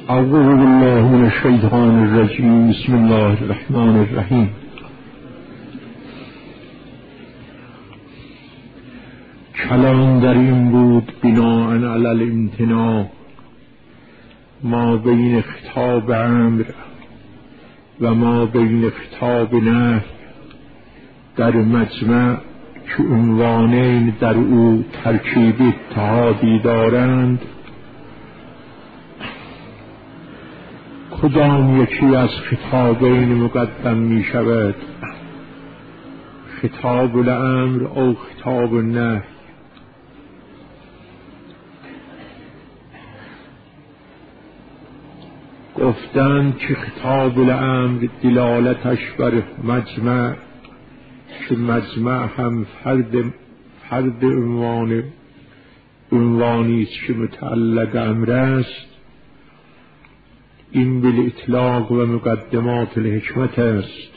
اعوذ بالله من الشیطان الرجیم. بسم الله الرحمن الرحیم. کلام در این بود بناء علی الامتناع ما بین خطاب امر و ما بین خطاب نهی در مجمع که عنوانین در او ترکیب اتحادی دارند، کدام یکی از خطابین مقدم می شود؟ خطاب الامر او خطاب النهی؟ گفتند که خطاب الامر دلالتش بر مجمع، که مجمع هم فرد عنوانی است که متعلق امر است، این بالاطلاق و مقدمات الحکمت است.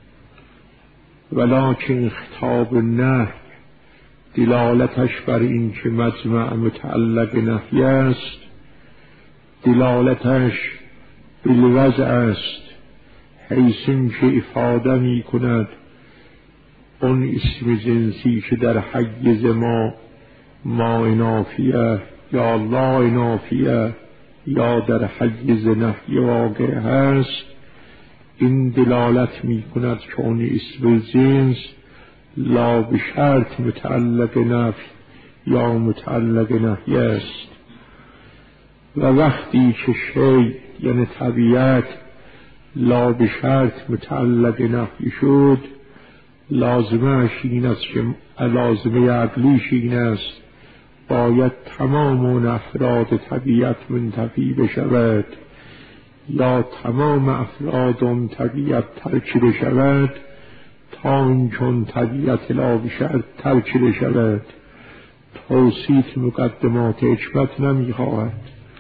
ولکن خطاب النهی دلالتش بر این که مجمع متعلق نهی است، دلالتش بالوضع است، حیث که افاده می کند اون اسم جنسی که در حیز ما نافیه یا لا نافیه یا در حیز نهی واقع هست. این دلالت می کند که اون اسم جنس لا به شرط متعلق نفی یا متعلق نهی است. و وقتی که شی یعنی طبیعت لا به شرط متعلق نهی شد، لازمه این است که لازمه عقلیش این است باید تمام اون افراد طبیعت منتفی بشود یا تمام افراد اون طبیعت ترک بشود تا اینکه طبیعت لا به شرط ترک بشود. توصیف مقدمات حکمت نمی خواهد.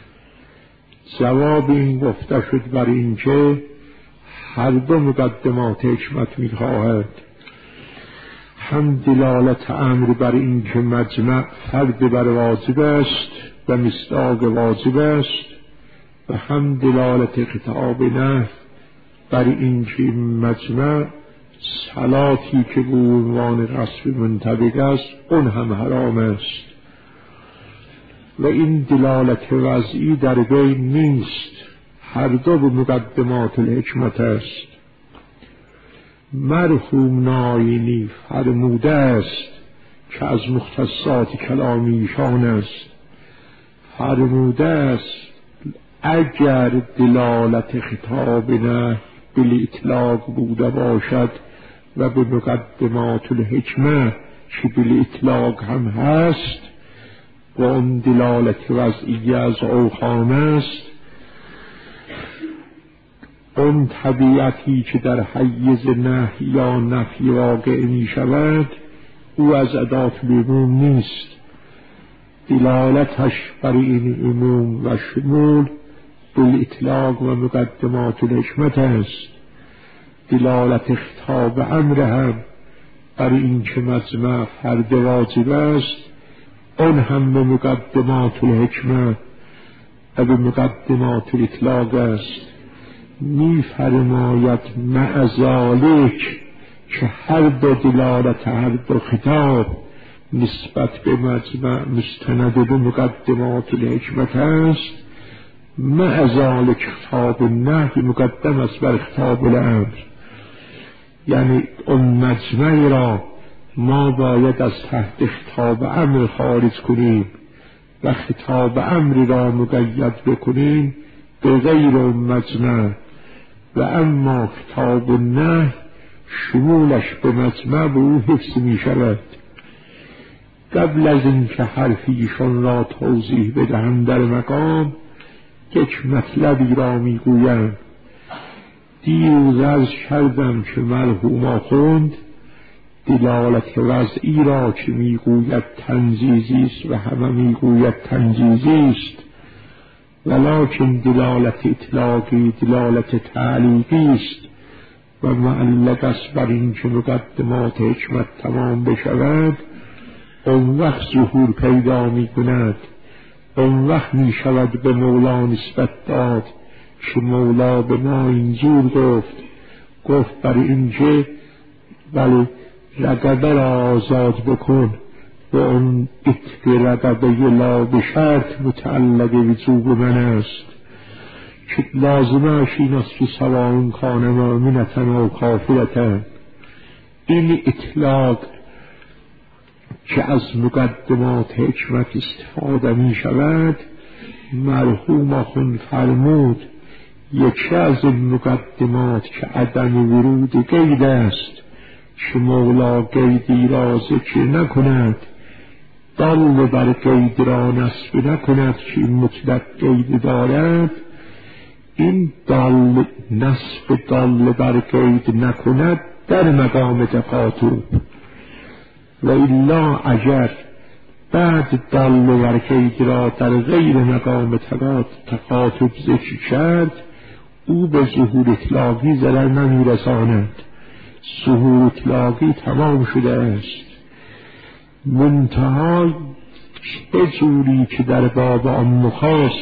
جواب این گفته شد بر این که هر دو مقدمات حکمت می خواهد، هم دلالت امر بر این که مجمع فرد بر واجب است و مصداق واجب است، و هم دلالت خطاب نهی بر این که مجمع صلاتی که به عنوان غصب منطبق است اون هم حرام است. و این دلالت وضعی در بین نیست، هر دو به مقدمات الحکمت است. مرحوم ناینی فرموده است که از مختصات کلامیشان است، فرموده است اگر دلالت خطاب نه بالاطلاق بوده باشد و به مقدمات الحکمه که بالاطلاق هم هست و اون دلالت وضعی از اوهام است، اون طبیعتی که در حیز نهی یا نفی واقع می شود او از ادات العموم نیست. دلالتش بر این عموم و شمول بالاطلاق و مقدمات الحکمت است. دلالت خطاب امر هم بر این که مجمع فرد واجب است اون هم به مقدمات الحکمت و به مقدمات الاطلاق است. می فرماید مع ذالک که هر دو دلالت هر دو خطاب نسبت به مجمع مستند به مقدمات الحکمت است. مع ذالک خطاب النهی مقدم است بر خطاب الامر، یعنی اون مجمع را ما باید از تحت خطاب امر خارج کنیم و خطاب امر را مقید بکنیم به غیر اون مجمع. و اما خطاب النهی شمولش به مجمع به او حفظ می شود. قبل از اینکه حرفیشان را توضیح بدهم در مقام یک مطلبی را می گویم. دیروز عرض کردم که مرحوم آخوند دلالت وضعی را که می گوید تنزیزی است و همه می گوید تنزیزی است، ولکن دلالت اطلاقی دلالت تعلیقی است و معلق است بر این که مقدمات حکمت تمام بشود. اون وقت ظهور پیدا می کند، اون وقت می شود به مولا نسبت داد که مولا به ما اینجور گفت برای اینکه ولی رقبه را آزاد بکن و اون اتق رقبه لا به شرط متعلق وجوب من است که لازمش این است که سواء کان مؤمنة و کافرة. این اطلاق که از مقدمات حکمت استفاده می شود، مرحوم آخوند فرمود یکی از این مقدمات که عدم ورود قید است که مولا قیدی را ذکر نکند، دال بر قید را نصب نکند که این مطلق قید دارد، این دال نصب دال بر قید نکند در مقام تقاطب، و الا اگر بعد دال بر قید را در غیر مقام تقاطب ذکر کرد، او به ظهور اطلاقی ضرر نمیرساند، ظهور اطلاقی تمام شده است. منتها چه جوری که در باب عام خاص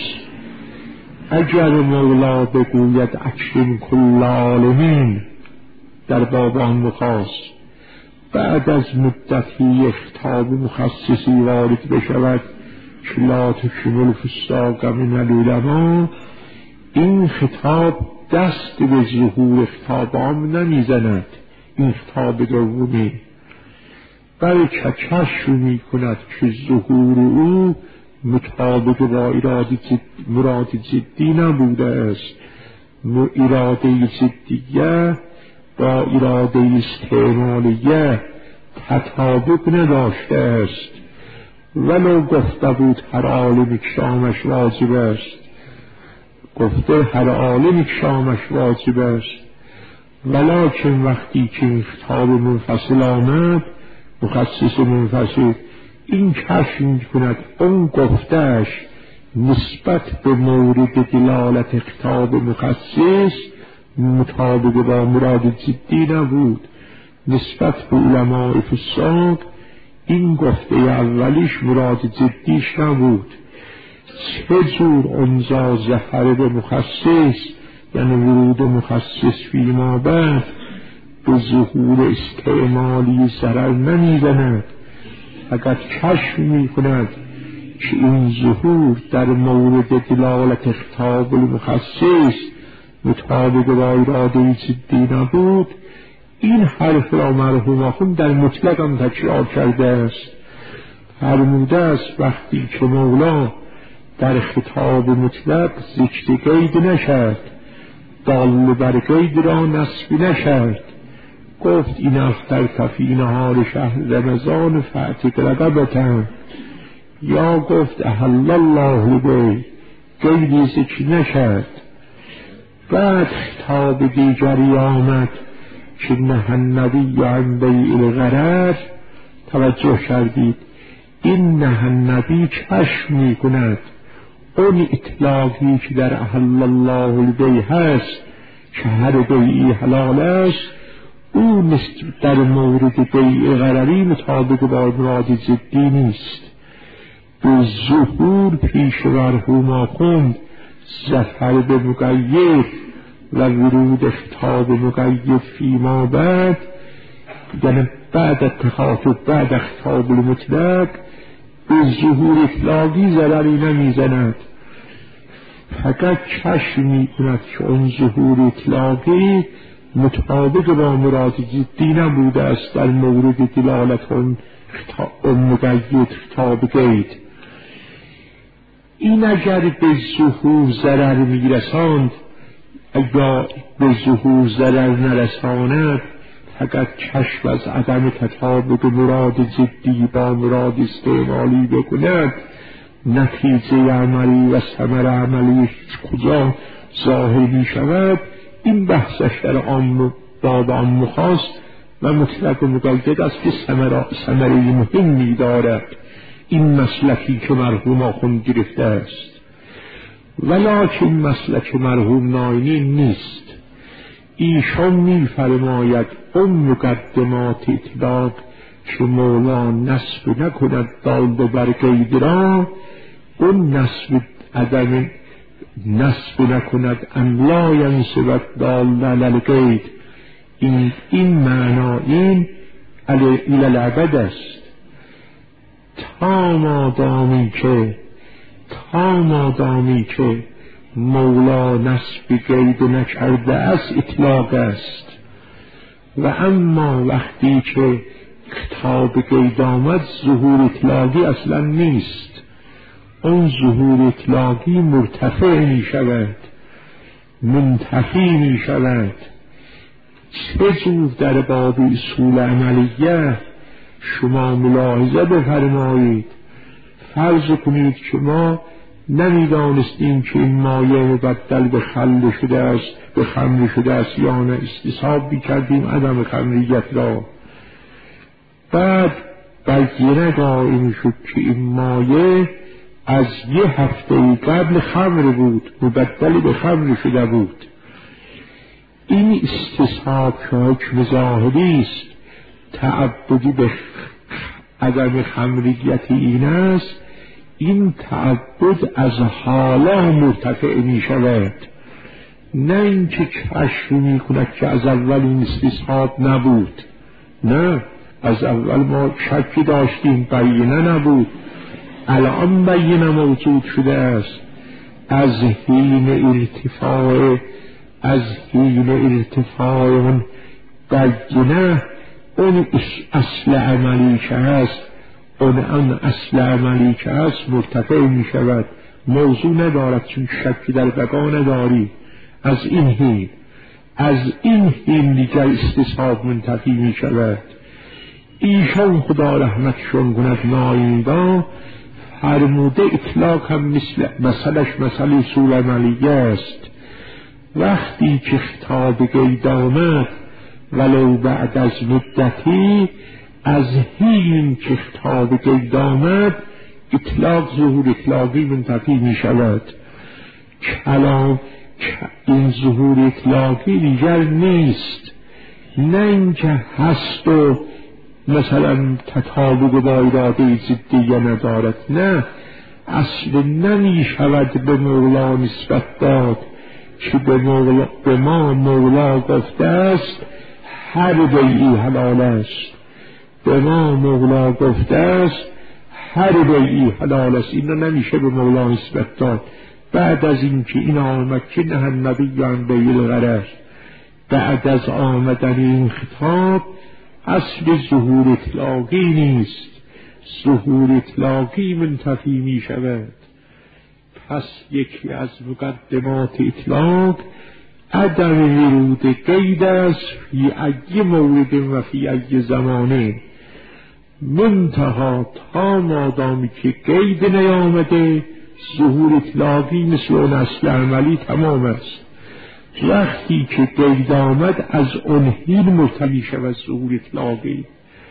اگر مولا بگوید اکرم کل عالمین در باب عام خاص، بعد از مدتی خطاب مخصصی وارد بشود که لا تکرموا الفساق من العلماء، این خطاب دست به ظهور خطاب عام نمیزند، این خطاب دومی، بلکه کشف می کند که ظهور او مطابق با مراد جدی نبوده است، اراده جدیه با اراده استعمالیه تطابق نداشته است. ولو گفته بود هر عالم اکرامش واجب است، گفته هر عالم اکرامش واجب است، ولکن وقتی که این خطاب منفصل آمد، مخصص منفصل، این کشف می کند اون گفتهش نسبت به مورد دلالت خطاب مخصص مطابق با مراد جدی نبود، نسبت به علماء فساق این گفته اولیش مراد جدیش نبود. چه جور اونجا ظفر به مخصص، یعنی ورود مخصص فیما بعد به ظهور استعمالی ضرر نمیزند، اگر کشف می کند که این ظهور در مورد دلالت خطاب المخصص مطابق با اراده جدی نبود، این حرف را مرحوم آخوند در مطلق هم تکرار کرده است. فرموده است وقتی که مولا در خطاب مطلق ذکر قید نشد، دال بر قید را نصب نشد، گفت این افتر تفی نهار شهر رمضان فاعتق رقبة، یا گفت احل الله به، قیدی ذکر نشد. بعد خطاب دیگری آمد که نهی النبی عن بیع الغرر، توجه کردید این نهی النبی کشف می کند اون اطلاقی که در احل الله البیع هست که هر بیعی حلال است، او در مورد بیع غرری مطابق با مراد جدی نیست. به ظهور پیش مرحوم آخوند ظفر به مقید و ورود خطاب مقید فیما بعد، یعنی بعد تخاطب بعد خطاب المطلق، به ظهور اطلاقی ضرری نمیزند، فقط کشف می کند که اون ظهور اطلاقی مطابق با مراد جدی نبوده است در مورد دلالت اون مقید خطاب قید. این اگر به ظهور ضرر میرساند، اگر به ظهور ضرر نرساند، فقط کشف از عدم تطابق مراد جدی با مراد استعمالی بکند، نتیجه عملی و ثمر عملی کجا ظاهر می شود، این بحثش در باب عام خاص و مطلق مقید است که ثمره مهمی دارد این مسلکی که مرحوم آخوند گرفته است، ولکن مسلک مرحوم ناینی نیست. ایشان می فرماید اون مقدمات اطلاق که مولا نصب نکند دال بر قید را، اون نصب عدم نسب نکند ان لا ینسبت دال للقید. این معنا این الالعبد است. تا مادامی که مولا نسب قید نکرده است اطلاق است. و اما وقتی که خطاب قید آمد ظهور اطلاقی اصلا نیست. اون ظهور اطلاقی مرتفع می شود، منتفی می شود. چه جور در باب اصول عملیه شما ملاحظه بفرمایید. فرض کنید که ما نمیدانستیم که این مایه مبدل به خل شده است، به خمر شده است یا نه، استصحاب بیکردیم عدم خمریت را. بعد بگیره قائم شد که این مایه از یه هفته قبل خمر بود، مبدل به خمر شده بود. این استصحاب که حکم ظاهری است، تعبدی به عدم خمریت این است. این تعبد از حالا مرتفع می شود، نه اینکه کشف می کند که از اول این استصحاب نبود. نه، از اول ما شکی داشتیم، بینه نبود، الان بینه موجود شده است. از حین ارتفاع اون بینه، اون اصل عملی که هست، اون اصل عملی که هست مرتفع می شود، موضوع ندارد، چون شکی در بقا نداری. از این حین دیگر استصحاب منتفی می شود. ایشان خدا رحمتشون کند ناییدا فرموده اطلاق هم مثلش مثل اصول عملیه است. وقتی که خطاب قید آمد ولو بعد از مدتی، از حین که خطاب قید آمد اطلاق ظهور اطلاقی منتفی می شود. کلام این ظهور اطلاقی دیگر نیست، نه اینکه هست و مثلا تطابق با اراده ضدیه ندارد. نه، اصل نمی شود به مولا نسبت داد که به ما مولا گفته است هر بیعی حلال است. به ما مولا گفته است هر بیعی حلال است. این رو نمیشه به مولا نسبت داد. بعد از اینکه این آمد که نه النبی عن بیع الغرض، بعد از آمدن این خطاب اصل ظهور اطلاقی نیست، ظهور اطلاقی منتفی می شود. پس یکی از مقدمات اطلاق عدم ورود قید است فی ای مورد و فی ای زمانه. منتها تا مادامی که قید نیامده ظهور اطلاقی مثل اون اصل عملی تمام است. وقتی که قید آمد از اون حین مرتفع شود ظهور اطلاقی.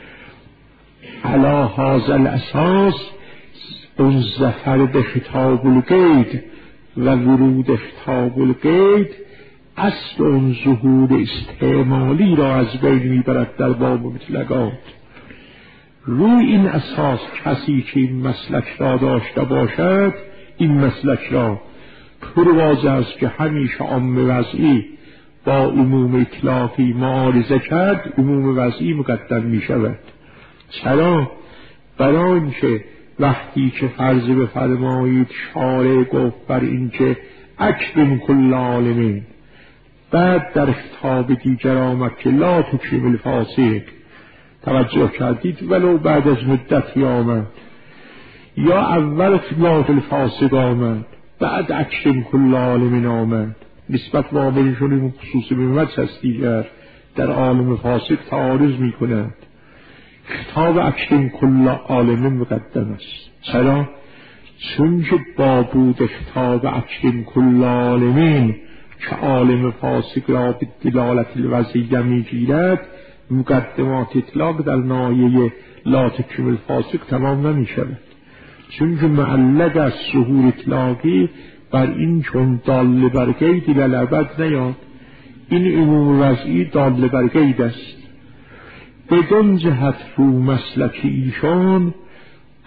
علی هذا الاساس اون ظفر به خطاب القید و ورود خطاب القید اصل اون ظهور استعمالی را از بین میبرد در باب مطلقات. روی این اساس کسی که این مسلک را داشته باشد، این مسلک را پرواز است که همیشه عام وضعی با عموم اطلاقی معارضه کرد، عموم وضعی مقدم می شود. چرا؟ برای اینکه وقتی که فرض بفرمایید شارع گفت بر اینکه اکرم کل عالمین، بعد در خطاب دیگر آمد که لا تکرم الفاسق، توجه کردید؟ ولو بعد از مدتی آمد، یا اول لا الفاسق آمد بعد اکرم کل عالمین آمد. نسبت واقعیشون این خصوصی به وجه هست دیگر در عالم فاسق تعارض می کند. خطاب اکرم کل عالمین مقدم است. چرا؟ چون که با بود خطاب اکرم کل عالمین که عالم فاسق را به دلالت الوضعیه می گیرد، مقدمات اطلاق در ناحیه لا تکرم الفاسق تمام نمی شود. چون که معلق از ظهور اطلاقی بر این چون دال بر قید للابد نیاد. این عموم وضعی دال بر قید است. بدون جهت رو مسلک ایشان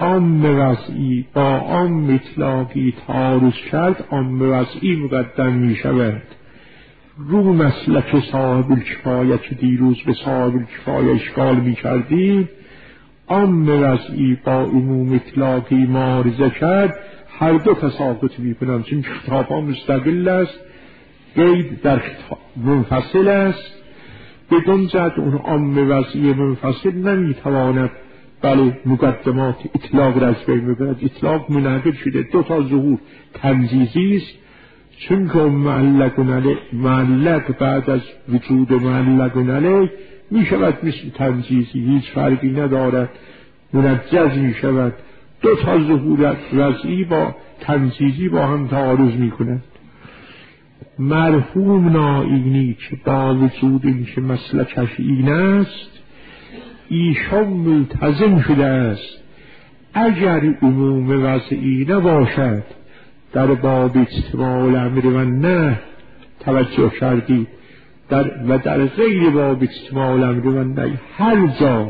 عام وضعی با عام اطلاقی تعارض کرد، عام وضعی مقدم می شود. رو مسلک صاحب الکفایه که دیروز به صاحب الکفایه اشکال می کردیم، عام وضعی با عموم اطلاقی معارضه کرد، هر دو تساقط می کنند، چون خطاب ها مستقل است، قید در منفصل است. بدون جد اون عام وضعی منفصل نمی تواند بله مقدمات اطلاق را از بین ببرد. اطلاق منعقد شده، دو تا ظهور تنزیزی است، چون که معلق بعد از وجود معلق علیه می شود مثل تنزیزی، هیچ فرقی ندارد، منجز می شود. دو تا ظهور وضعی با تنزیزی با هم تعارض می کنند. مرحوم نائینی که با وجود این که مسلکش این است، ایشان ملتزم شده است اگر عموم وضعی نباشد در باب اجتماع الامر و نه توجه کردید، و در غیر باب اجتماع الامر و نه هر جا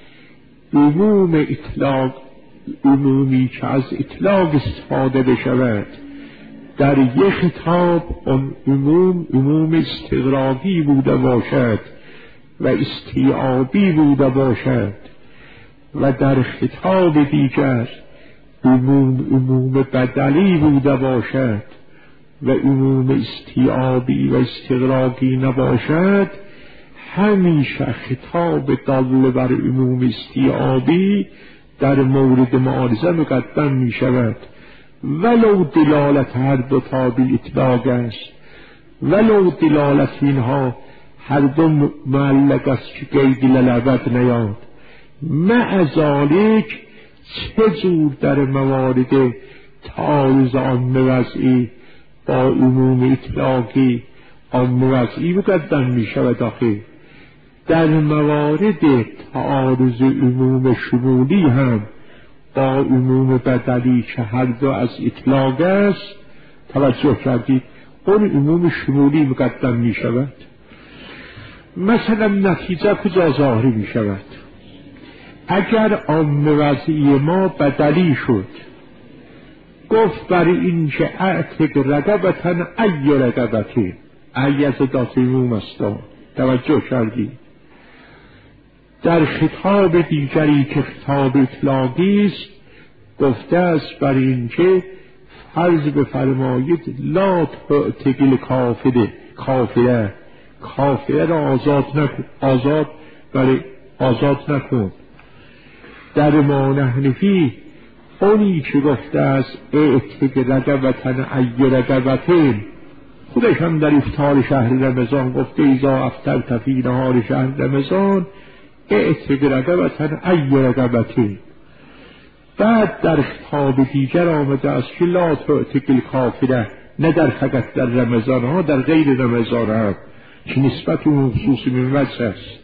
عموم اطلاق، عمومی که از اطلاق استفاده بشود در یک خطاب اون عموم استغراقی بوده باشد و استیعابی بوده باشد، و در خطاب دیگر عموم بدلی بوده باشد و عموم استیعابی و استغراقی نباشد، همیشه خطاب دال بر عموم استیعابی در مورد معارضه مقدم می شود، ولو دلالت هر دو تا بالاطلاق است، ولو دلالت اینها هر دو معلق است که قید للابد نیاد. مع ذالک چه جور در موارد تعارض عام وضعی با عموم اطلاقی عام وضعی مقدم می شود؟ آخه در موارد تعارض عموم شمولی هم با عموم بدلی که هر دو از اطلاق است، توجه کردید، اون عموم شمولی مقدم می شود. مثلا نتیجه کجا ظاهر می شود؟ اگر عام وضعی ما بدلی شد، گفت برای این که اعتق رقبتن ای رقبتی، ای از ذات عموم است، توجه کردید. در خطاب دیگری که خطاب اطلاقی است گفته است برای این که فرض بفرمایید لا تعتقل کافره را آزاد نکن. در ما نحنفی اونی که گفته است اعتق رقبتن ای رقبتین، خودش هم در افطار شهر رمضان گفته ایزا افطرت فی نهار شهر رمضان اعتق رقبتن ای رقبتین. بعد در خطاب دیگر آمده است که لا تعتقل کافره، نه در فقط در رمضان ها، در غیر رمضان هم که نسبت اون خصوص من وجه است.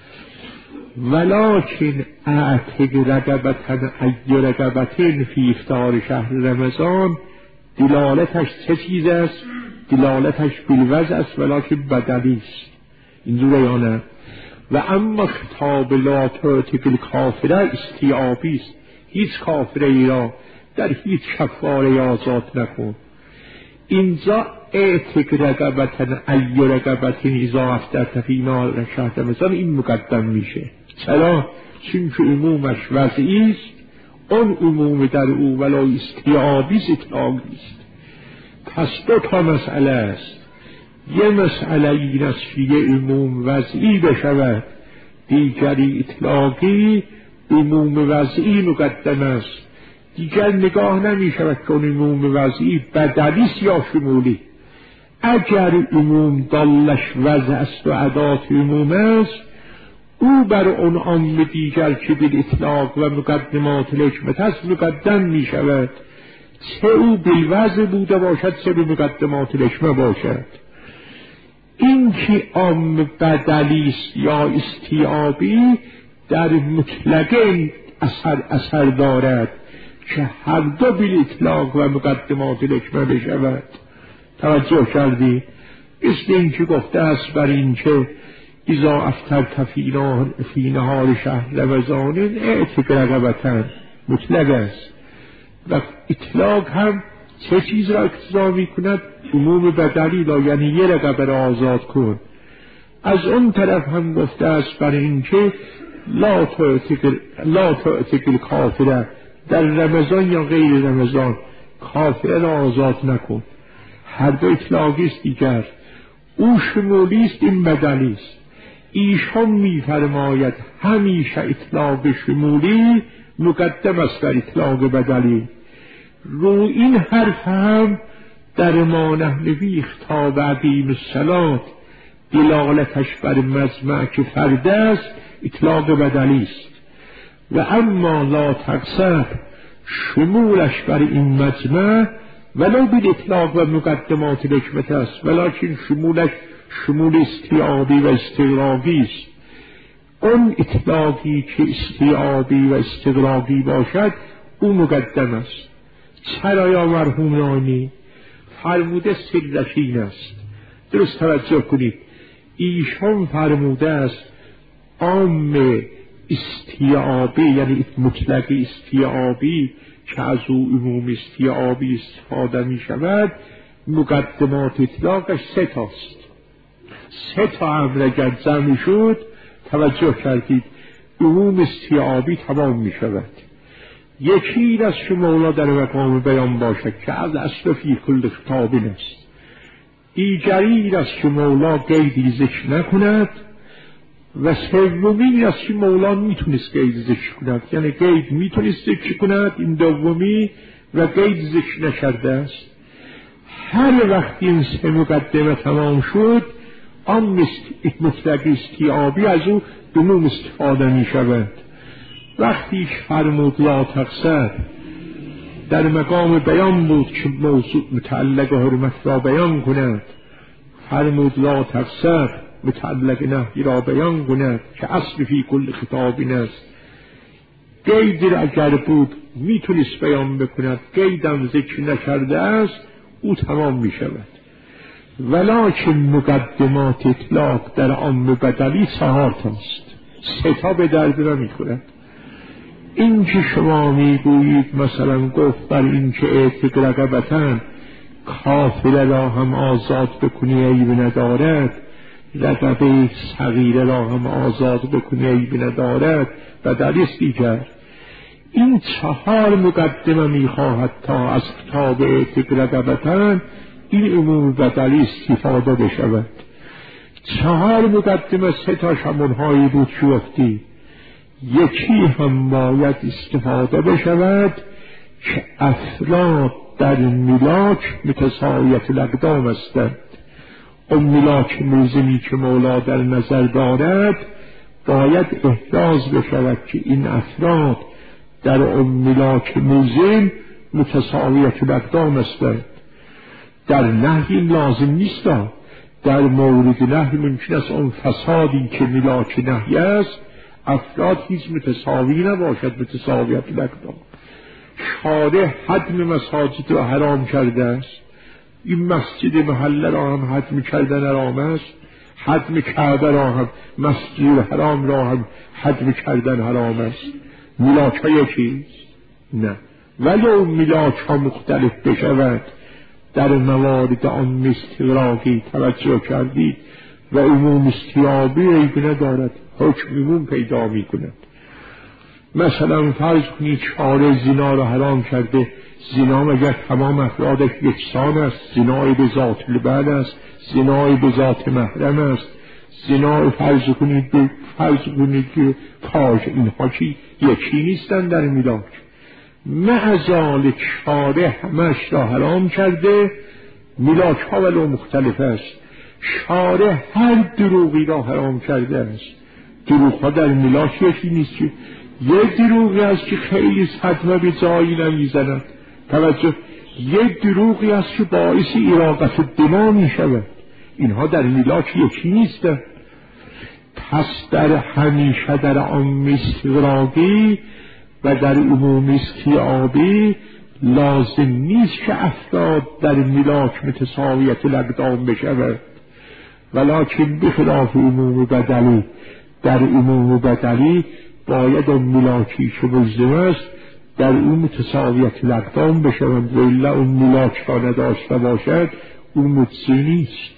ولکن اعتق رقبتن ای رقبتین فی افطار شهر رمضان دلالتش چه چیز است؟ دلالتش بالوضع است ولکن بدلی است. اینجوره یا نه؟ و اما خطاب لا تعتقل کافره استیعابی است. هیچ کافره ای را در هیچ کفاره آزاد نکن. اینجا اعتق رقبتن ای رقبتین اذا افطرت فی نهار شهر رمضان این مقدم میشه. چرا؟ چون که عمومش وضعی است، اون عموم در او ولو استیعابی اطلاقی است. پس دو تا مسئله است. یه مسئله این است که یه عموم وضعی بشود، دیگری اطلاقی، عموم وضعی مقدم است. دیگر نگاه نمی شود که اون عموم وضعی بدلی است یا شمولی. اگر عموم دالش وضع است و ادات عموم است، او بر اون عام دیگر که بال اطلاق و مقدمات الحکمت است مقدم می شود، چه او بالوضع بوده باشد چه به مقدمات الحکمت باشد. این که عام بدلی است یا استیعابی در مطلقه اثر دارد که هر دو بال اطلاق و مقدمات الحکمت بشود. توجه کردی؟ مثل این که گفته است بر این که اذا افطرت فی نهار شهر رمضان اعتق رقبتن مطلق است و اطلاق هم چه چیز را اقتضا می کند؟ عموم بدلی را، یعنی یه رقبه را آزاد کن. از اون طرف هم گفته است برای اینکه لا تعتق کافره، در رمضان یا غیر رمضان کافره را آزاد نکن. هر دو اطلاقی است دیگر، او شمولی است، این بدلی است. ایشان می‌فرماید همیشه اطلاق شمولی مقدم است بر اطلاق بدلی. رو این حرف هم در ما نحن فی خطاب عدیم الصلاة دلالتش بر مجمع که فرد است اطلاق بدلی است، و اما لا تقصر شمولش بر این مجمع ولو بید اطلاق و مقدمات الحکمت است، ولیکن شمولش شمول استیعابی و استغراقی است. اون اطلاقی که استیعابی و استغراقی باشد او مقدم است. چرا یا مرحوم نانی فرموده سرش این است، درست توجه کنید، ایشان فرموده است عام استیعابی یعنی مطلق استیعابی که از او عموم استیعابی استفاده می شود، مقدمات اطلاقش 3 تاست. 3 تا امر اگر جمع شد، توجه کردید، عموم استیعابی تمام می شود. یکی این است که مولا در مقام بیان باشد که از اصل فی کل خطاب است. دیگری این است که مولا قیدی ذکر نکند، و سومی این است که مولا میتونست قید ذکر کند، یعنی قید میتونست ذکر کند، این دومی، و قید ذکر نکرده است. هر وقت این 3 مقدمه تمام شد، آن مطلق استیعابی از او عموم استفاده می شود. وقتی فرمود لا تقصر در مقام بیان بود که موضوع متعلق حرمت را بیان کند، فرمود لا تقصر متعلق نهی را بیان کند که اصل فی کل خطاب این است. قید اگر بود میتونست بیان بکند، قیدم ذکر نکرده است، او تمام می شود. ولکن مقدمات اطلاق در عام بدلی 4 تاست، 3 تا به درد را می خورد. این که شما میگویید مثلا گفت بر این که اعتق رقبتن کافره را هم آزاد بکنی عیب ندارد، رقبه صغیره را هم آزاد بکنی عیب ندارد، بدلی است دیگر. این 4 مقدمه میخواهد تا از کتاب اعتق رقبتن این عموم بدلی استفاده بشود. 4 مقدمه 3 تا همونهایی بود که وقتی یکی هم باید استفاده بشود که افراد در ملاک متساویت الاقدام هستند. اون ملاک ملزمی که مولا در نظر دارد باید احراز بشود که این افراد در اون ملاک ملزم متساویت الاقدام هستند. در نهی لازم نیست، در مورد نهی ممکن است اون فسادی که ملاک نهی است افراد هیچ متساوی نباشد، متساویت الاقدام. شارع حدم مساجد را حرام کرده است، این مسجد محله را هم حدم کردن حرام است، حدم کعبه را هم، مسجد حرام را هم حدم کردن حرام است. ملاک ها یکیست؟ نه، ولی اون ملاک ها مختلف بشود در موارد آن استغراقی توجه کردید و عموم استیعابی عیب ندارد، حکم عموم پیدا می کند. مثلا فرض کنید شارع زنا را حرام کرده، زنا مگر تمام افرادش یکسان است؟ زنای به ذات البعل است، زنای به ذات محرم است، زنا فرض کنید که فاحش، اینها چی یکی نیستن در ملاک. معذالک شارع همش را حرام کرده، ملاک ها ولو مختلف است. شارع هر دروغی را حرام کرده است، دروغ ها در ملاک یکی نیست. یه دروغی است که خیلی صدمه به جایی نمیزند، توجه، یه دروغی است که باعث اراقت دما می شود، اینها در ملاک یکی نیستند. پس در همیشه در عام استغراقی و در عموم استیعابی لازم نیست که افراد در ملاک متساویت الاقدام بشود، ولکن بخلاف عموم بدلی، در عموم بدلی باید اون ملاکی که ملزم است در اون متساویت الاقدام بشوند، و الا اون ملاک را نداشته باشد اون مجزی نیست.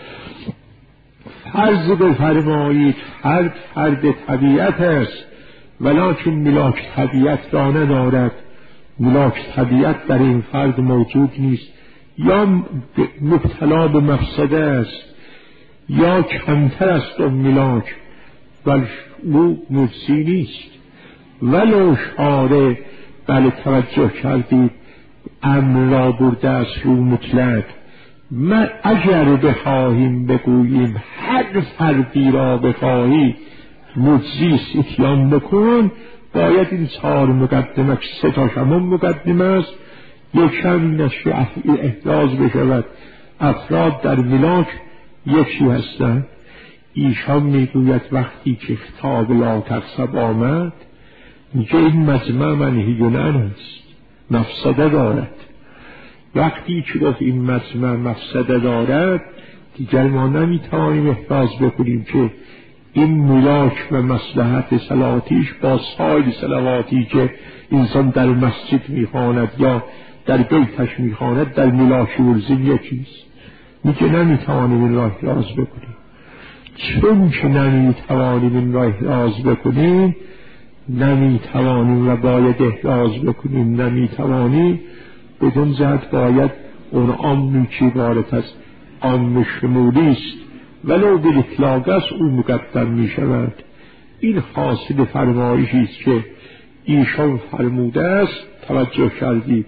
فرض بفرمایید فرد طبیعت است، ولکن ملاک طبیعت را ندارد، ملاک طبیعت در این فرد موجود نیست، یا مبتلا به مفسده است یا کمتر است اون ملاک، ولی او مجزی نیست. ولو شارع بله توجه کردید امر را برده است رو مطلق. ما اگر بخواهیم بگوییم هر فردی را بخواهی مجزیست اتیان بکن، باید این 4 مقدمه که 3 تاش همون مقدمه است، یک این است که احراز بشود افراد در ملاک یکی هستند. ایشان میگوید وقتی که خطاب لا تغصب آمد میگه این مجمع منهی است، مفسده دارد. وقتی که گفت این مجمع مفسده دارد دیگر ما نمیتوانیم احراز بکنیم که این ملاک و مصلحت صلاتیش با سایر صلواتی که انسان در مسجد میخواند یا در بیتش میخواند در ملاک ملزم یکیست. میگه نمیتوانیم این را احراز بکنیم. چون که نمیتوانیم این را احراز بکنیم، نمیتوانیم و باید احراز بکنیم، نمیتوانیم بدون جهت باید اون عامی که عبارت از عام شمولی است ولو به اطلاق است او مقدم می شود. این حاصل فرمایشی است که ایشان فرموده است. توجه کردید؟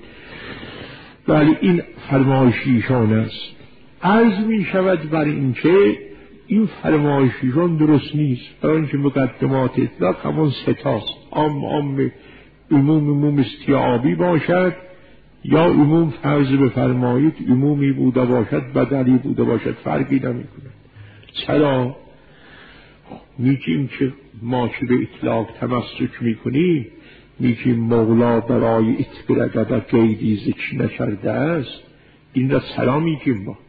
ولی این فرمایش ایشان است. عرض می شود بر این که این فرمایش ایشان درست نیست، برای اینکه مقدمات اطلاق همون 3 تاست. عام عموم استیعابی باشد یا عموم فرض بفرمایید عمومی بوده باشد بدلی بوده باشد، فرقی نمی کند. چرا؟ میگیم که ما که به اطلاق تمسک میکنیم میگیم مولا برای اطلاق رقبه قیدی ذکر نکرده است. این را چرا میگیم؟ ما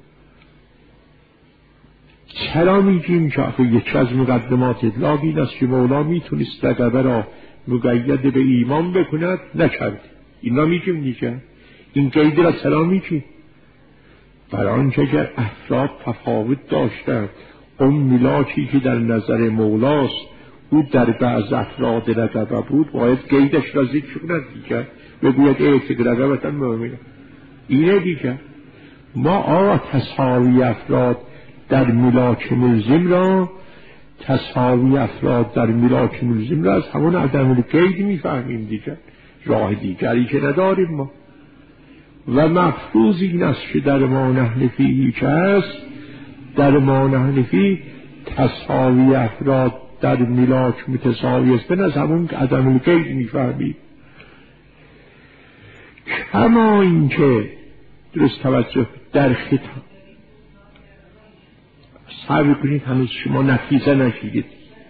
چرا میگیم که یکی از مقدمات اطلاق این است که مولا میتونست رقبه را مقید به ایمان بکند، نکرد. این را میگیم دیگه. این قید را چرا میگیم؟ برای آنکه اگر افراد تفاوت داشتند، اون ملاکی که در نظر مولاست او در بعض افراد رقبه بود، باید قیدش را ذکر کند دیگه، بگوید اعتق رقبتاً مؤمنه. اینه دیگه. ما آقا تساوی افراد در ملاک ملزم را از همون عدم القید میفهمیم دیگه، راه دیگری که نداریم ما. و مفروض این است که در ما نحنفی که هست، در ما نحنفی تساوی افراد در ملاک متساوی است، از همون عدم القید میفهمیم. کما این که درست توجه در خطاب صبر کنید، هنوز شما نتیجه نشیدید.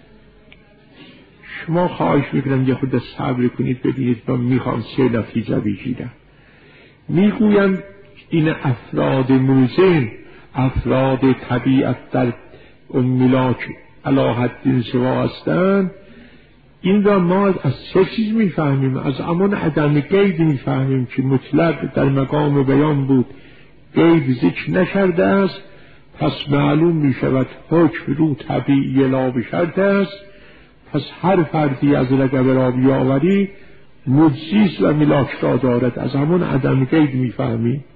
شما خواهش میکنم یه خود صبر کنید ببینید من میخوام 3 نتیجه بگیرم. میگویم این افراد ملزم، افراد طبیعت در اون ملاک علی حد سوا هستند. این را ما از 3 چیز میفهمیم. از همون عدم قید میفهمیم که مطلق در مقام بیان بود، قید ذکر نکرده است، پس معلوم می شود حکم رو طبیعی لا به شرط است. پس هر فردی از رقبه را بیاوری مجزیست و ملاک را دارد. از همون عدم قید می فهمیم.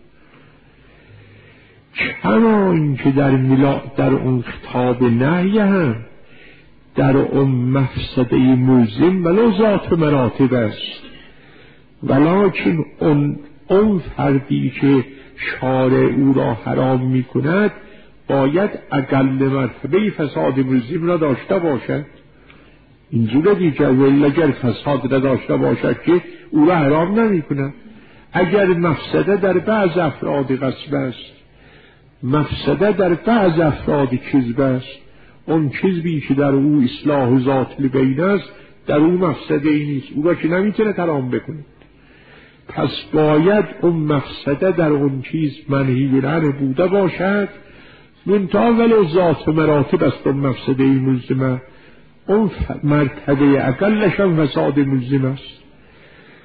کما این که در اون خطاب نهی هم در اون مفسده ملزم ولو ذات مراتب است، ولکن اون فردی که شارع او را حرام می کند باید اقل مرتبه فساد ملزم را داشته باشد. اینجور دیگه. ولی اگر فساد را داشته باشد که او را حرام نمی کند. اگر مفسده در بعض افراد غصب است، مفسده در بعض افراد کذب است، اون کذبی که در او اصلاح ذات البین است در او مفسده ای نیست، او را که نمیتونه حرام بکنه. پس باید اون مفسده در اون چیز منهی عنه بوده باشد، منتها ولو ذات مراتب است اون مفسده ملزمه، اون مرتبه اقلش هم فساد ملزم است.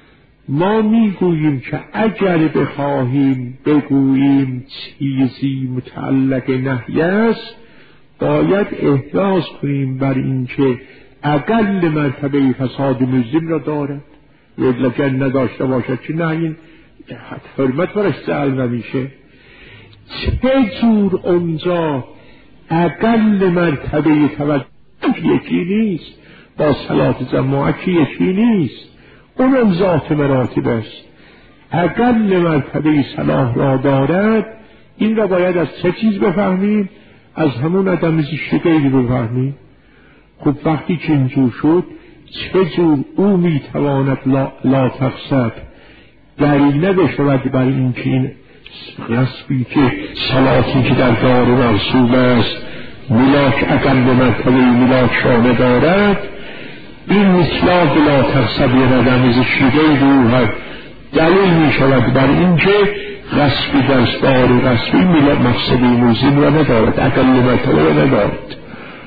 ما میگوییم که اگر بخواهیم بگوییم چیزی متعلق نهی است باید احراز کنیم بر اینکه اقل مرتبه فساد ملزم را دارد، اگر نداشته باشد چه نهی حرمت برش جعل نمیشه. چه جور اونجا اقل مرتبه توجه یکی نیست، با صلات جماعت یکی نیست، اونم ذات مراتب است. اقل مرتبه صلاح را دارد، این را باید از چه چیز بفهمیم؟ از همون عدم زشت غیری بفهمیم. خب وقتی که اینجور شد چه جور او میتواند لا تقصد قرینه بشود بر این که این غصبی که صلاتی که در دار مرسول است ملاک اقل مرتبه ملاک شانه دارد، این مطلق لا تقصد یا عدم زشت غیری دلیل می شود بر این که غصبی در دار غصبی مقصدی ملزم را ندارد، اقل مرتبه را ندارد.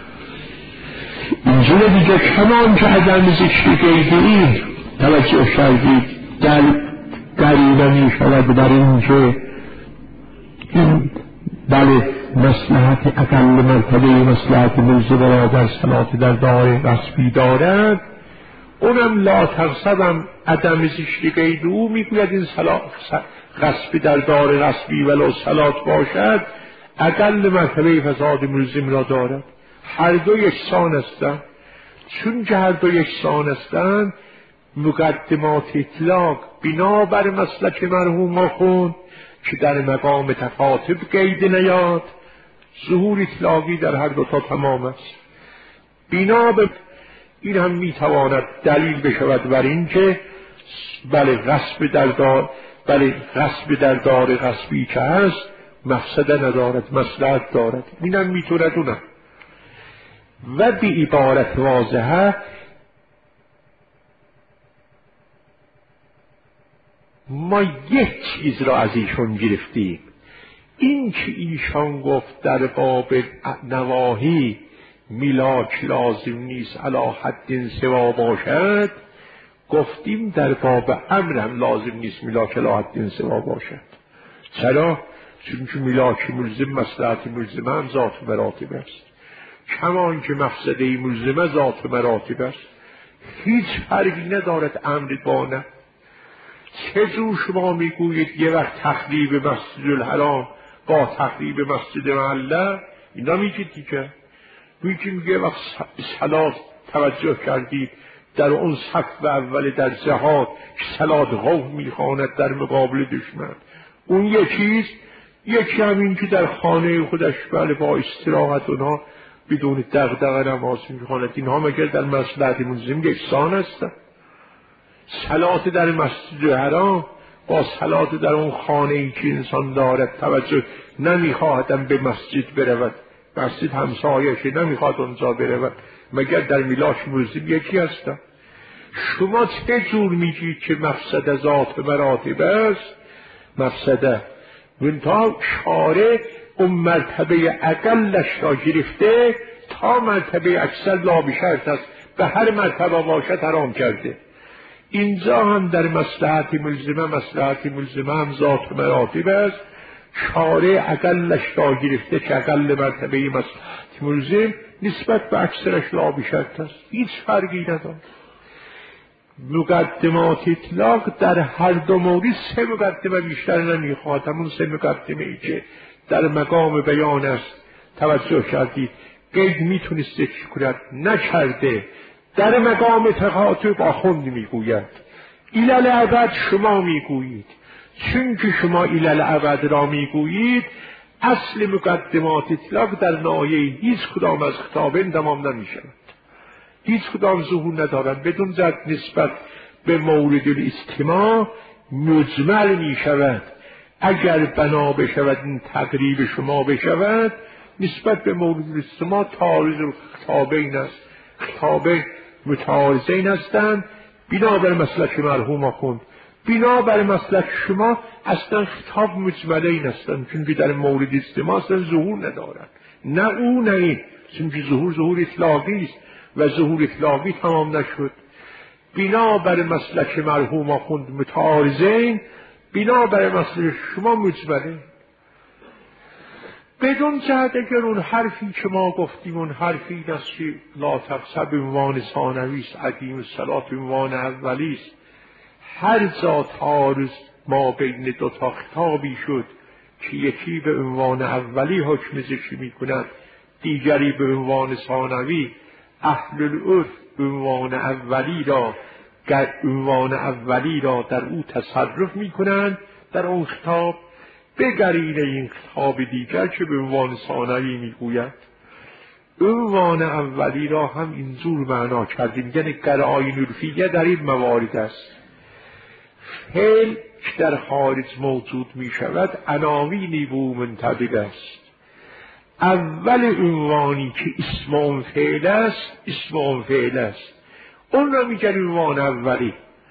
اینجور دیگه کمان که عدم زشت غیری توجه کردید قرینه می شود بر این که این بله مصلحت اقل مرتبه مصلحت ملزم را در صلات در دار غصبی دارد، اونم لا تقصدم عدم زشت غیری میگوید این غصبی در دار غصبی ولو صلات باشد اقل مرتبه فساد ملزم را دارد. هر دو یکسان هستند. چون که هر دو یکسان هستند مقدمات اطلاق بنابر مسلک مرحوم آخوند که در مقام تخاطب قید نیاد، ظهور اطلاقی در هر دو تا تمام است. بنابر این هم میتواند دلیل بشود بر این که بله غصب در دار غصبی که هست مفسده ندارد، مصلحت دارد. اینم میتواند اونم. و به عبارت واضحه ما یک چیز را از ایشون گرفتیم، این که ایشان گفت در باب نواهی میلاک لازم نیست علی حد سوا باشد، گفتیم در باب امر هم لازم نیست میلاک علی حد سوا باشد. چرا؟ چون که میلاک ملزم مصلحت ملزمه هم ذات مراتب است، کمان که مفسده ملزمه ذات مراتب است. هیچ فرقی ندارد امر با نه. چه جور شما میگویید یه وقت تخریب مسجد الحرام با تخریب مسجد محله، اینا میگید دیگه. میگیم یه وقت صلات توجه کردید در اون صف اول در جهاد که صلات قوم میخواند در مقابل دشمن، اون یکی همین که در خانه خودش بله با استراحت اونها بدون دغدغه نماز میخواند، اینها مگر در مصلحت ملزم یکسان هستند؟ صلات در مسجد حرام با صلات در اون خانه ای که انسان دارد توجه نمیخواهدم به مسجد برود، مسجد همسایشه نمیخواد اونجا برود، مگر در میلاک ملزم یکی هستند؟ شما چه جور میگید که مفسده ذات مراتب است؟ مفسده منتها شارع اون مرتبه اقلش را گرفته تا مرتبه اکثر لا بشرط است، به هر مرتبه باشد حرام کرده. اینجا هم در مصلحت ملزمه هم ذات مراتب است، شارع اقلش را گرفته که اقل مرتبه مصلحت ملزم نسبت به اکثرش لا بشرط است، هیچ فرقی ندارد. مقدمات اطلاق در هر دو مورد سه مقدمه بیشتر نمیخواد، همون سه مقدمه ای که در مقام بیان است توجه کردید قید میتونست ذکر کند نکرده. در مقام تخاطب آخوند میگوید علل ابد شما میگویید، چون که شما علل ابد را میگویید اصل مقدمات اطلاق در ناحیه هیچ کدام از خطابین تمام نمیشود، هیچ کدام ظهور ندارند، بدون زد نسبت به مورد الاستماع مجمل می شود. اگر بنا بشود این تقریب شما بشود نسبت به مورد الاستماع تعارض خطابین است، خطابین متعارضین هستند. بنابر مسلک مرحوم آخوند، بنابر مسلک شما اصلا خطاب مجملین هستند، چون که در مورد استماع اصلا ظهور ندارند، نه او نه این، چون که ظهور اطلاقی است و ظهور اطلاقی تمام نشد. بنا بر مسلک مرحوم آخوند متعارضین، بنا بر مسلک شما مجملین. بدون جهت اگر اون حرفی که ما گفتیم اون حرفی این است که لا تقصب عنوان ثانوی است، عدیم الصلات عنوان اولی است، هر جا تعارض ما بین دو تا خطابی شد که یکی به عنوان اولی حکم ذکر می‌کند دیگری به عنوان ثانوی، اهل العرف عنوان اولی را در او تصرف می‌کنند در اون خطاب، به دلیل این خطاب دیگر که به عنوان ثانوی میگوید. عنوان اولی را هم اینجور معنا کردیم، یعنی قرائن عرفیه در این موارد است. فعل که در خارج موجود می شود عناوینی به او منطبق است. اول عنوانی که اسم اون فعل است، اون را میگن عنوان اولی.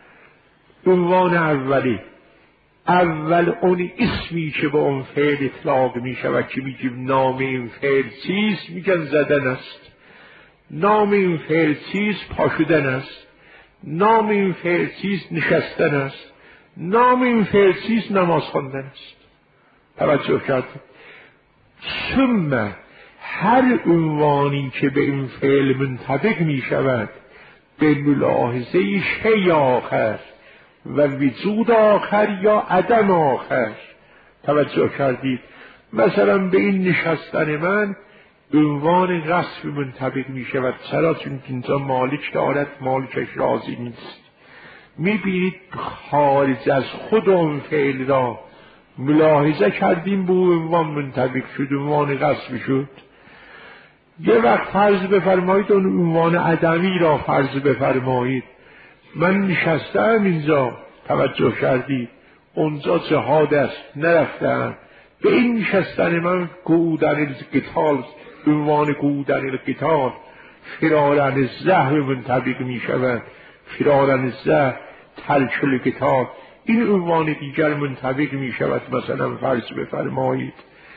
اول اون اسمی که به اون فعل اطلاق می شود که میگیم نام این فعل چیست، میگن زدن است. نام این فعل چیست، پاشدن است. نام این فعل چیست، نشستن است. نام این فعل چیست، نماز خواندن است. توجه کردید؟ ثم هر عنوانی که به این فعل منطبق می شود به ملاحظه شیء آخر و وجود آخر یا عدم آخر. توجه کردید؟ مثلا به این نشستن من عنوان غصب منطبق می شود. چرا؟ چون اینجا مالک دارد، مالکش راضی نیست. می بینید خارج از خود اون فعل را ملاحظه کردیم به عنوان منطبق شد، عنوان غصب شد. یه وقت فرض بفرمایید اون عنوان عدمی را فرض بفرمایید، من نشستم اینجا، توجه کردید؟ اونجا جهاد است، نرفتم. به این نشستن من قعودن القتال، عنوان قعودن القتال، فرارن الزهر منطبق می شود. فرارن الزهر، ترک القتال، این عنوان دیگر منطبق می شود. مثلا فرض بفرمایید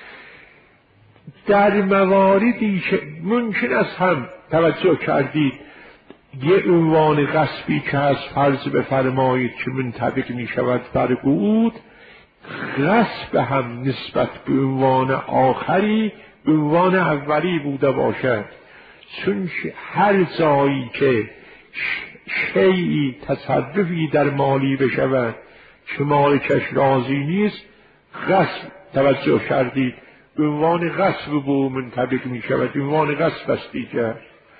در مواردی که ممکن است هم، توجه کردید، یه عنوان غصبی که از فرض بفرمایید که منطبق می شود بر قعود، غصب هم نسبت به عنوان آخری عنوان اولی بوده باشد. چون هر جایی که شیئی تصرفی در مالی بشود که مالکش راضی نیست، غصب، توجه کردید، عنوان غصب به منطبق می شود. عنوان غصب است دیگر.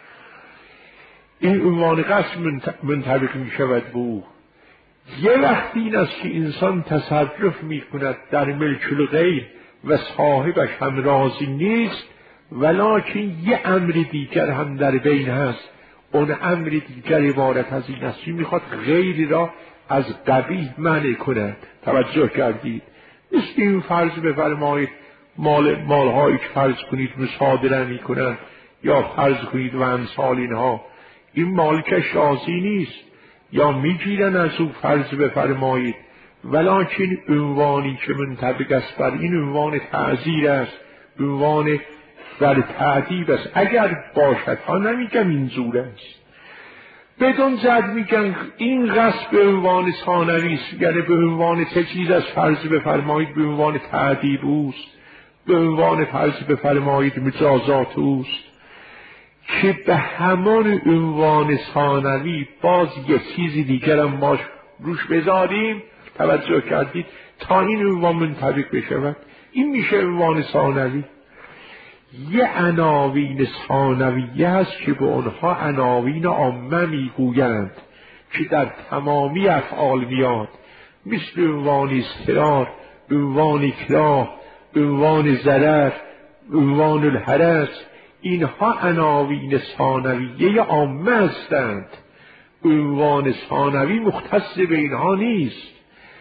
این عنوان غصب منطبق می شود به او. یه وقتی این است که انسان تصرف می کند در ملک الغیر و صاحبش هم راضی نیست، ولکن یه امر دیگر هم در بین هست. اون امر دیگر عبارت از این است که میخواد غیر را از قبیح منع کند. توجه کردید؟ مثل این فرض بفرمایید مالهایی که فرض کنید مصادره می کنند یا فرض کنید و امثال اینها، این مالکش راضی نیست یا میگیرن از او، فرض بفرمایید، ولکن عنوانی که منطبق است بر این عنوان تعزیر است، عنوان بر تعذیب است. اگر باشد ها نمیگم اینجور است، بدون زد میگن این غصب به عنوان ثانوی است، یعنی به عنوان چه چیز از فرض بفرمایید به عنوان تعذیب اوست، به عنوان فرض بفرمایید مجازات اوست، که به همان عنوان ثانوی باز یک چیزی دیگر هم باش روش بذاریم. توجه کردید؟ تا این عنوان منطبق بشود، این میشه عنوان ثانوی. یه عناوین ثانویه هست که به اونها عناوین عامه میگویند که در تمامی افعال میاد، مثل عنوان اضطرار، عنوان اکراه، عنوان ضرر، عنوان الحرج. اینها عناوین ثانویه عامه هستند. عنوان ثانوی مختص به اینها نیست.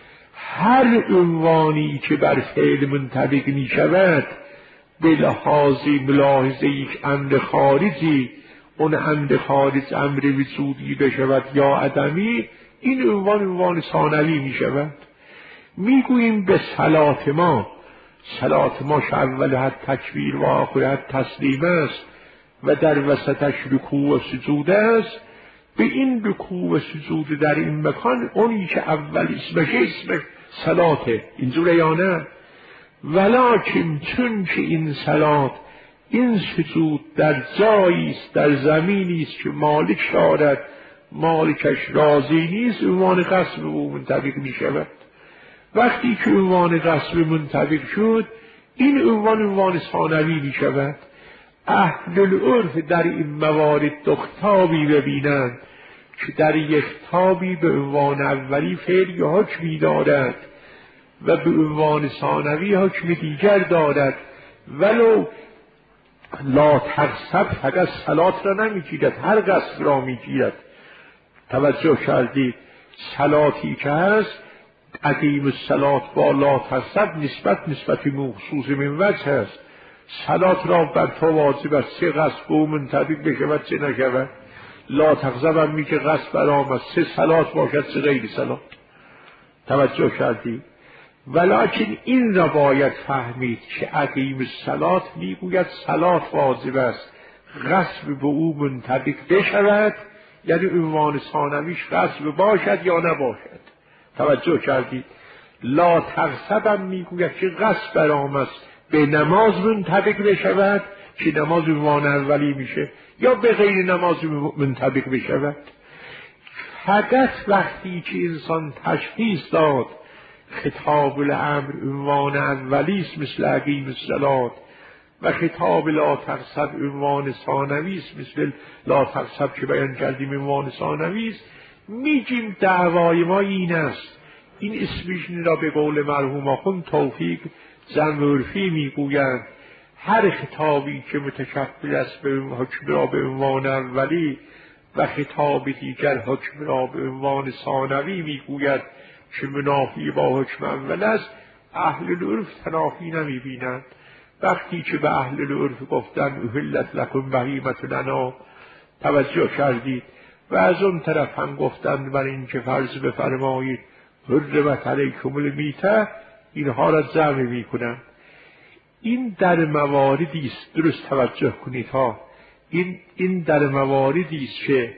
هر عنوانی که بر فعل منطبق می شود به لحاظ ملاحظه یک امر خارجی، اون امر خارج امر وجودی بشود یا عدمی، این عنوان ثانوی می شود. می گوییم به صلات ما که اولها تکبیر و آخرها تسلیم است و در وسطش رکوع و سجود است، به این رکوع و سجود در این مکان اونی که اول اسمش صلاته، اینجوره یا نه؟ ولکن چون که این صلات، این سجود در جایی است، در زمینی است که مالک شارد مالکش راضی نیست، عنوان غصب او منطبق می شود. وقتی که عنوان غصب منطبق شد، این عنوان ثانوی می شود. اهل العرف در این موارد دو خطابی ببینند که در یک خطابی به عنوان اولی فعل حکمی دارد و به عنوان ثانوی حکم دیگر دارد. ولو لا تغصب فقط صلات را نمیگیرد، هر قصد را میگیرد. توجه کردید؟ صلاتی که هست عقیم الصلات با لا تغصب نسبت مخصوص من وجه هست. صلات را بر تو واجب است سه قصد او منطبق بشود چه نشود. لا تغضب هم می که قصد برآمد سه صلات باشد سه غیر صلات. توجه کردید؟ ولکن این را باید فهمید که عقیم الصلات میگوید صلات واجب است قصد به او منطبق بشود، یعنی عنوان ثانویش قصد باشد یا نباشد. توجه کردید؟ لا تغضب هم میگوید که قصد برآمد به نماز منطبق بشود که نماز عنوان اولی میشه، یا به غیر نماز منطبق بشود. فقط وقتی که انسان تشخیص داد خطاب الامر عنوان اولی است مثل عقیم الصلات و خطاب لا تغضب عنوان ثانوی است مثل لا تغضب که بیان کردیم عنوان ثانوی است، میگیم دعوای ما این است. این اسمشون را به قول مرحوم آخوند توفیق زنورفی میگویند هر خطابی که متشکل است به حکم را به عنوان اولی و خطاب دیگر حکم را به عنوان ثانوی میگوید که منافی با حکم اول است، اهل العرف تنافی نمیبینند. وقتی که به اهل العرف گفتن احلت لکم بهیمة الانعام، توجه کردید؟ و از اون طرف هم گفتند بر این که فرض بفرمایید حرمت علیکم المیتة، اینها را جمع میکنند. این در مواردی است، درست توجه کنید ها، این در مواردی است که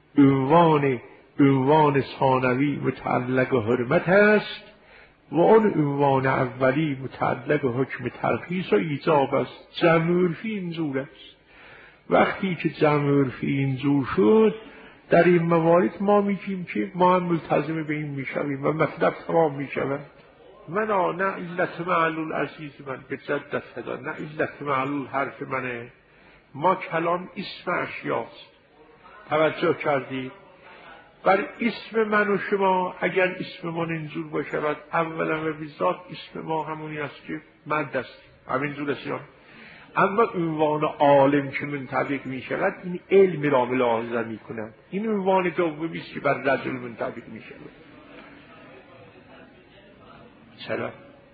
عنوان ثانوی متعلق حرمت است و اون عنوان اولی متعلق حکم ترخیص و ایجاب است. جمع عرفی اینجور است. وقتی که جمع عرفی اینجور شد در این موارد ما میگیم که ما هم ملتزم به این میشویم و مطلب تمام میشود. نه علت معلول عزیز من به جدت فدا، نه علت معلول حرف منه، ما کلام اسم اشیاست. توجه کردید؟ بر اسم من و شما اگر اسم من اینجور باشد اولا و بیزاد اسم ما همونی است که مد است، همینجور است. اما عنوان عالم که منطبق می شود این علم را ملاحظه می کند. این عنوان دومی است که بر رجل منطبق می شود. چرا؟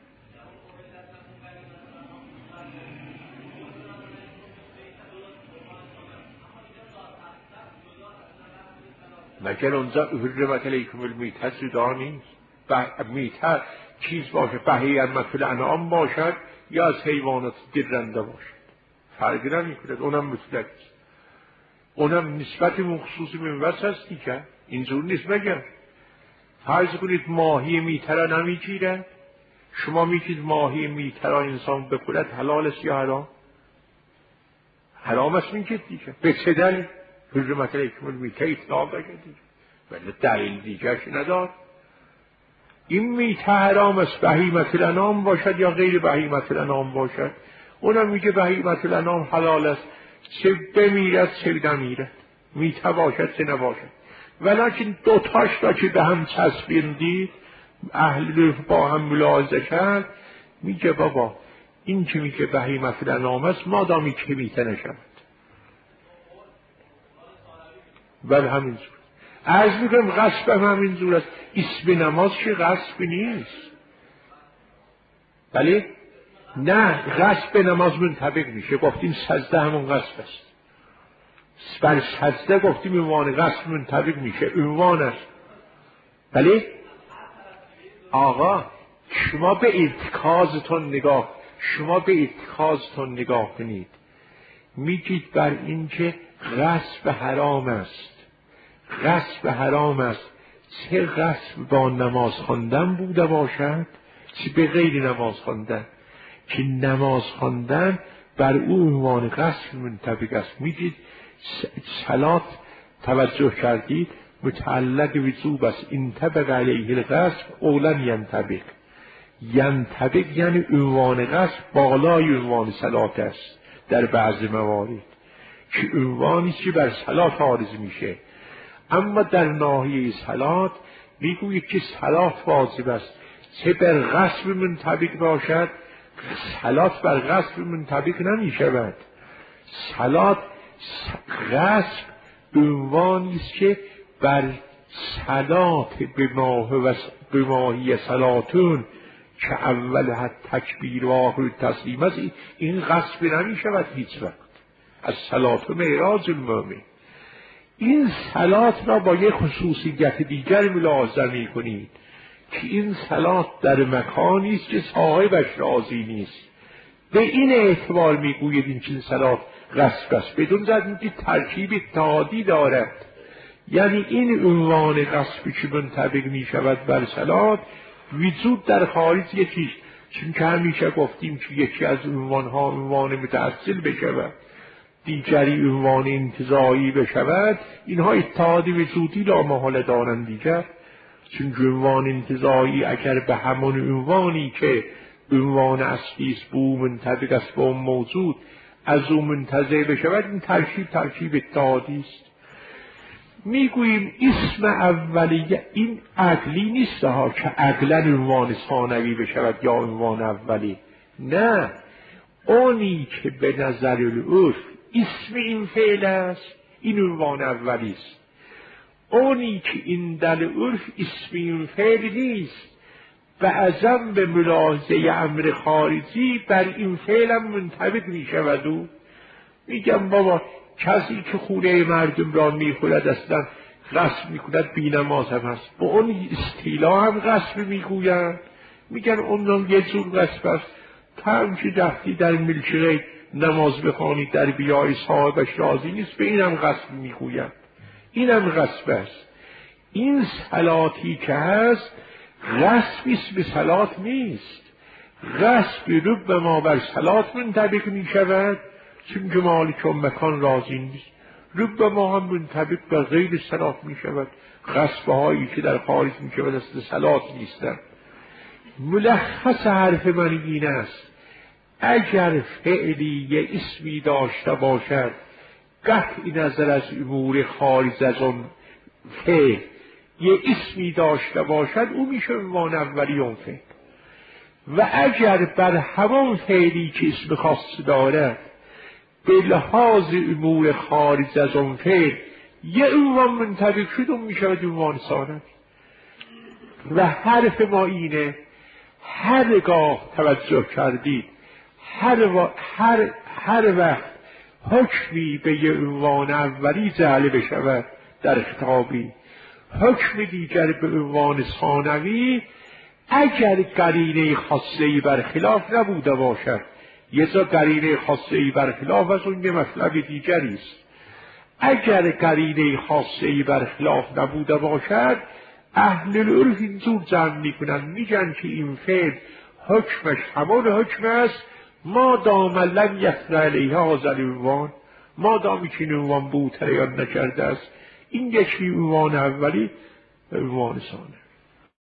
مگر اونجا حرمت علیکم المیتة جدا نیست؟ میتة چیز باشه بهیمة الانعام باشد یا از حیوانات درنده باشد، فرقی نمی‌کند. اونم مطلق است، اونم نسبت مخصوص من وجه است دیگه. اینجور نیست. مگر فرض کنید ماهی میتة را نمیگیرد، شما میگید ماهی میتة را انسان بخورد حلال است یا حرام؟ حرام است میگید دیگه. به چه دلیل؟ حرمت علیکم المیتة اطلاق بگید دیگه، ولی دلیل دیگرش ندار. این میتة حرام است بهیمة الانعام باشد یا غیر بهیمة الانعام باشد. اونم میگه بهیمة الانعام حلال است، چه بمیرد چه نمیرد، میتة باشد چه نباشد. ولکن دوتاش را که به هم چسبیندید اهل با هم ملاحظه کرد، میگه بابا این که میگه بهیمة الانعام است مادامی که میتة نشود. بل همینجور عرض میکنم غصب هم همینجور است. اسم نماز که غصب نیست، بله نه غصب نماز منطبق میشه. گفتیم سجده همون غصب است، بر سجده گفتیم عنوان غصب منطبق میشه، عنوان است. بله آقا شما به اتخاذتون نگاه کنید. میگید بر این که غصب حرام است، غصب حرام است، چه غصب با نماز خواندن بوده باشد، چه به غیر نماز خواندن، که نماز خواندن بر او عنوان غصب منطبق است. میدید صلات توجه کردید متعلق وجوب است. انطبق علیه الغصب اولا ینطبق. ینطبق یعنی عنوان غصب بالای عنوان صلات است در بعض موارد، که عنوانی که بر صلات عارض میشه. اما در ناحیه صلات میگوید که صلات واجب است، چه بر غصب منطبق باشد. صلات بر غصب منطبق نمی شود. صلات غصب عنوانی است که بر صلات به ماهی صلاتون که اول حد تکبیر و آخر تسلیم است، این غصب نمی شود هیچ وقت. از صلات و معراج المؤمن. این صلات را با یک خصوصیت دیگر ملاحظه می کنید که این صلات در مکانی است که صاحبش راضی نیست. به این اعتبار میگوید این چیز صلات غصب است، بدون زد که ترکیب اتحادی دارد. یعنی این عنوان غصبی که منطبق می شود بر صلات وجود در خارج یکیش، چون که همیشه گفتیم که یکی از عنوانها عنوان متأصل بشود، دیگری عنوان انتزاعی بشود، اینها اتحاد وجودی لا محاله دارند دیگر. چون عنوان انتزاعی اگر به همون عنوانی که عنوان اصلی است بو منطبق است با اون موجود از اون منتزع بشود، این ترکیب اتحادی است. میگوییم اسم اولیه این عقلی نیست ها که عقلا عنوان ثانوی بشود یا عنوان اولی. نه، اونی که به نظر العرف اسم این فعل است این عنوان اولی است. اونی که این در عرف اسم این فعل نیست بعضاً به ملاحظه امر خارجی بر این فعل هم منطبق می شود. و میگم بابا کسی که خونه مردم را میخورد اصلا غصب میکند بی نماز هم هست، با اون استیلا هم غصب میگویند، میگن اون یه جور غصب است. تا همچه دفتی در ملک نماز بخوانید در بیای صاحبش راضی نیست، به این هم غصب میگویند، این هم غصب است. این صلاتی که هست غصبی است، به صلات نیست. غصب رب ما بر صلات منطبق می شود چون که مالک و مکان راضی نیست، رب ما هم منطبق بر غیر صلات می شود. غصب هایی که در خارج می شود از صلات نیستند. ملخص حرف من این است اگر فعلی یه اسمی داشته باشد قطعی نظر از امور خارج از اون فعل یه اسمی داشته باشد او میشه عنوان اولی اون فعل، و اگر بر همان فعلی که اسم خاص دارد به لحاظ امور خارج از اون فعل یه عنوان منطبق شد اون میشه عنوان ثانوی. و حرف ما اینه هرگاه توجه کردید هر وقت حکمی به یه عنوان اولی جعل بشود در خطابی، حکم دیگر به عنوان ثانوی، اگر قرینه خاصه‌ای برخلاف نبوده باشد، یه جا قرینه خاصه‌ای برخلاف از اون یه مطلب دیگری است. اگر قرینه خاصه‌ای برخلاف نبوده باشد اهل العرف اینجور جمع میکنن، میگن که این فعل حکمش همان حکم است ما دام لم یطرأ علیها هذا العنوان، ما دامی که این عنوان بود تریان نکرده است. این یکی عنوان اولی و عنوان ثانوی.